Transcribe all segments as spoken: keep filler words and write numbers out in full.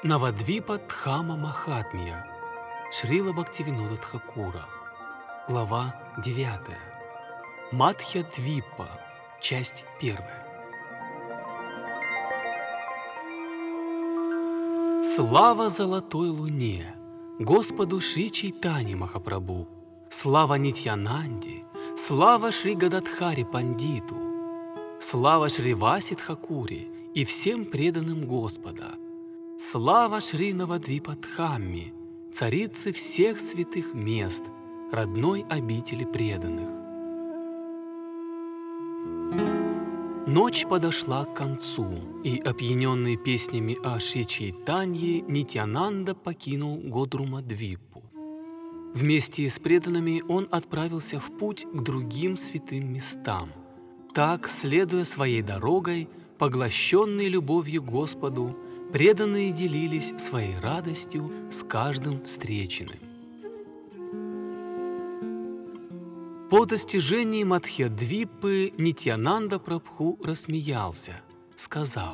Навадвипа Дхамма Махатмия, Шрила Бхактивинода Тхакура. Глава девятая. Мадхья-двипа. Часть первая. Слава Золотой Луне, Господу Шри Чайтанье Махапрабху, слава Нитьянанде, слава Шри Гададхари Пандиту, слава Шри Васе Тхакуре и всем преданным Господа, слава Шри Навадвипа Дхамме, царицы всех святых мест, родной обители преданных. Ночь подошла к концу, и, опьяненный песнями о Шри Чайтанье, Нитьянанда покинул Годрума-двипу. Вместе с преданными он отправился в путь к другим святым местам. Так, следуя своей дорогой, поглощенные любовью к Господу, преданные делились своей радостью с каждым встреченным. По достижении Мадхья-двипы Нитьянанда Прабху рассмеялся, сказав: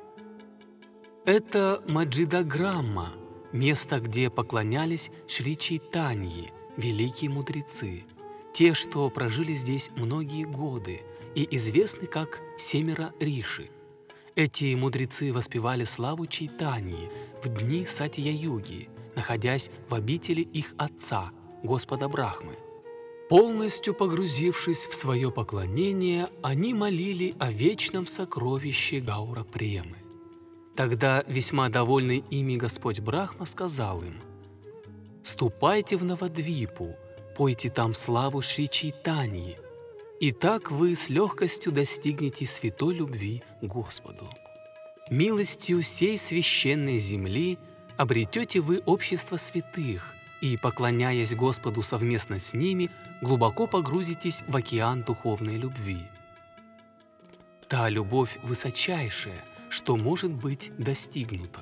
«Это Маджидаграмма, место, где поклонялись Шри Чайтанье, великие мудрецы, те, что прожили здесь многие годы и известны как семеро риши. Эти мудрецы воспевали славу Чайтаньи в дни Сатья-юги, находясь в обители их отца, Господа Брахмы. Полностью погрузившись в свое поклонение, они молили о вечном сокровище Гаура-премы. Тогда весьма довольный ими Господь Брахма сказал им: «Ступайте в Навадвипу, пойте там славу Шри Чайтаньи, и так вы с легкостью достигнете святой любви к Господу. Милостью сей священной земли обретете вы общество святых, и, поклоняясь Господу совместно с ними, глубоко погрузитесь в океан духовной любви. Та любовь высочайшая, что может быть достигнута.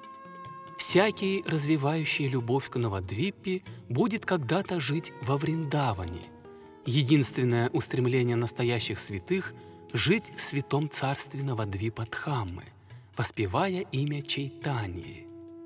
Всякий, развивающий любовь к Навадвипе, будет когда-то жить во Вриндаване. Единственное устремление настоящих святых – жить в святом царстве Навадвипа Дхаммы, воспевая имя Чайтаньи».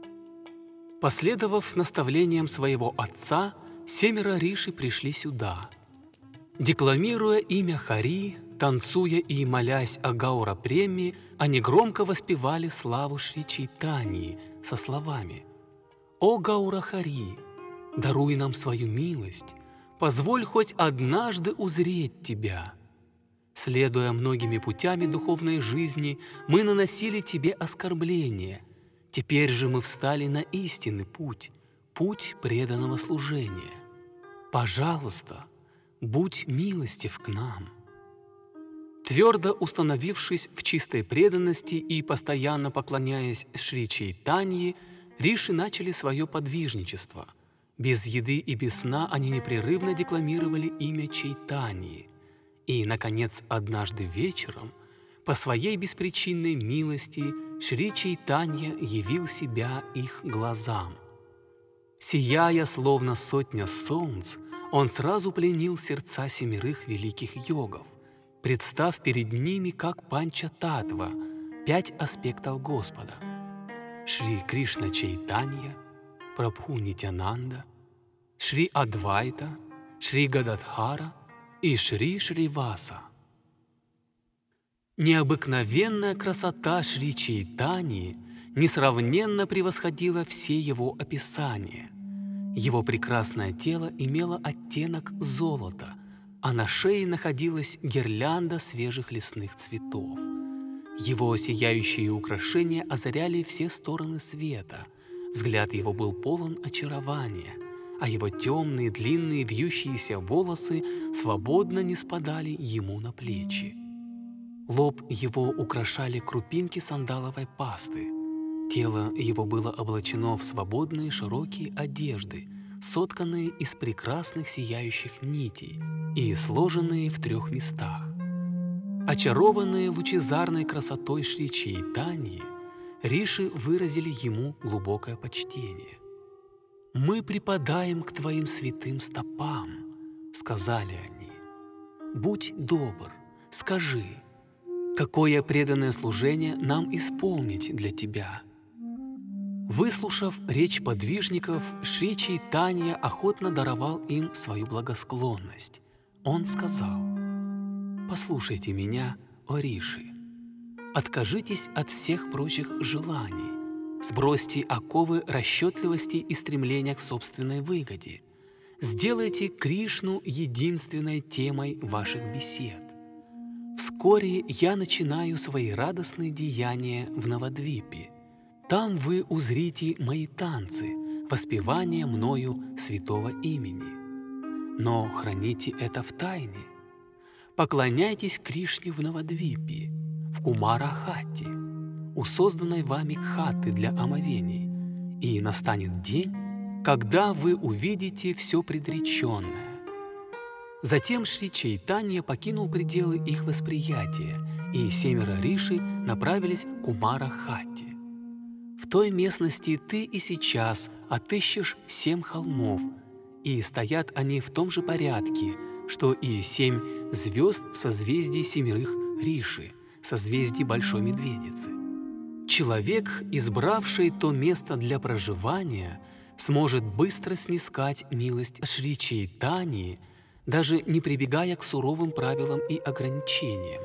Последовав наставлениям своего отца, семеро риши пришли сюда. Декламируя имя Хари, танцуя и молясь о Гаура-преме, они громко воспевали славу Шри Чайтаньи со словами: «О Гаура-хари, даруй нам свою милость, позволь хоть однажды узреть Тебя. Следуя многими путями духовной жизни, мы наносили Тебе оскорбления. Теперь же мы встали на истинный путь, путь преданного служения. Пожалуйста, будь милостив к нам». Твердо установившись в чистой преданности и постоянно поклоняясь Шри Чайтанье, риши начали свое подвижничество. Без еды и без сна они непрерывно декламировали имя Чайтаньи. И, наконец, однажды вечером, по своей беспричинной милости, Шри Чайтанья явил себя их глазам. Сияя, словно сотня солнц, он сразу пленил сердца семерых великих йогов, представ перед ними как панча-татва, пять аспектов Господа: Шри Кришна Чайтанья, Прабху Нитьянанда, Шри Адвайта, Шри Гададхара и Шри Шриваса. Необыкновенная красота Шри Чайтаньи несравненно превосходила все его описания. Его прекрасное тело имело оттенок золота, а на шее находилась гирлянда свежих лесных цветов. Его сияющие украшения озаряли все стороны света. Взгляд его был полон очарования, а его темные, длинные, вьющиеся волосы свободно не спадали ему на плечи. Лоб его украшали крупинки сандаловой пасты. Тело его было облачено в свободные широкие одежды, сотканные из прекрасных сияющих нитей и сложенные в трех местах. Очарованные лучезарной красотой Шри Чайтаньи, риши выразили ему глубокое почтение. «Мы припадаем к Твоим святым стопам», — сказали они. «Будь добр, скажи, какое преданное служение нам исполнить для Тебя?» Выслушав речь подвижников, Шри Чайтанья охотно даровал им свою благосклонность. Он сказал: «Послушайте меня, о риши. Откажитесь от всех прочих желаний, сбросьте оковы расчетливости и стремления к собственной выгоде. Сделайте Кришну единственной темой ваших бесед. Вскоре я начинаю свои радостные деяния в Навадвипе. Там вы узрите мои танцы, воспевание мною святого имени. Но храните это в тайне. Поклоняйтесь Кришне в Навадвипе, в Кумара-хатте, у созданной вами хаты для омовений, и настанет день, когда вы увидите все предреченное». Затем Шри Чайтанья покинул пределы их восприятия, и семеро риши направились к Кумара-хатте. В той местности ты и сейчас отыщешь семь холмов, и стоят они в том же порядке, что и семь звезд в созвездии семерых риши, созвездии Большой Медведицы. Человек, избравший то место для проживания, сможет быстро снискать милость Шри Чайтаньи, даже не прибегая к суровым правилам и ограничениям.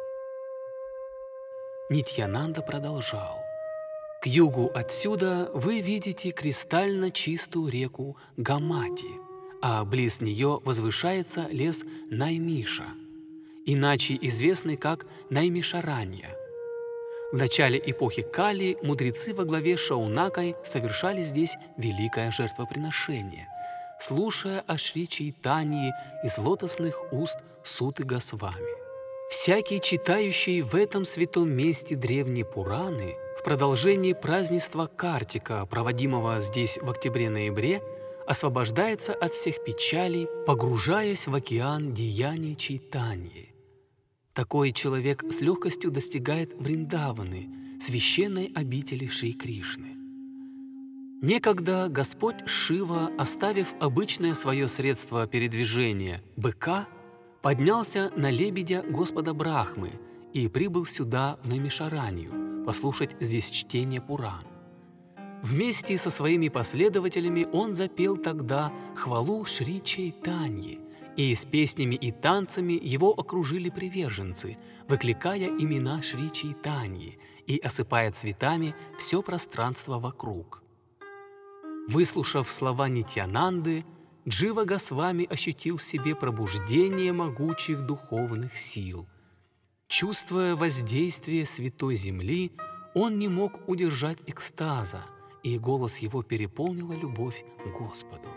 Нитьянанда продолжал: «К югу отсюда вы видите кристально чистую реку Гамати, а близ нее возвышается лес Наймиша, иначе известный как Наймишаранья. В начале эпохи Кали мудрецы во главе с Шаунакой совершали здесь великое жертвоприношение, слушая о Шри Чайтаньи из лотосных уст Суты Госвами. Всякий, читающий в этом святом месте древние Пураны, в продолжении празднества Картика, проводимого здесь в октябре-ноябре, освобождается от всех печалей, погружаясь в океан деяний Чайтаньи. Такой человек с легкостью достигает Вриндаваны, священной обители Шри Кришны. Некогда Господь Шива, оставив обычное свое средство передвижения – быка, поднялся на лебедя Господа Брахмы и прибыл сюда, в Наймишаранью, послушать здесь чтение Пуран. Вместе со своими последователями он запел тогда хвалу Шри Чайтаньи, и с песнями и танцами его окружили приверженцы, выкликая имена Шри Чайтаньи и осыпая цветами все пространство вокруг. Выслушав слова Нитьянанды, Джива Госвами ощутил в себе пробуждение могучих духовных сил. Чувствуя воздействие Святой Земли, он не мог удержать экстаза, и голос его переполнила любовь к Господу.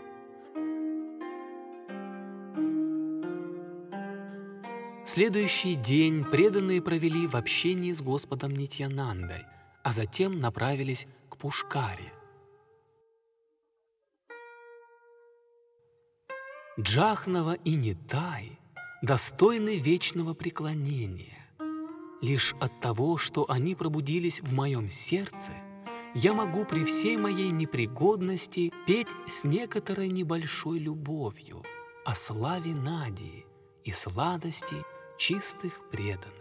Следующий день преданные провели в общении с Господом Нитьянандой, а затем направились к Пушкаре. Джахнава и Нитай достойны вечного преклонения. Лишь от того, что они пробудились в моем сердце, я могу при всей моей непригодности петь с некоторой небольшой любовью о славе Надии и сладости чистых преданных.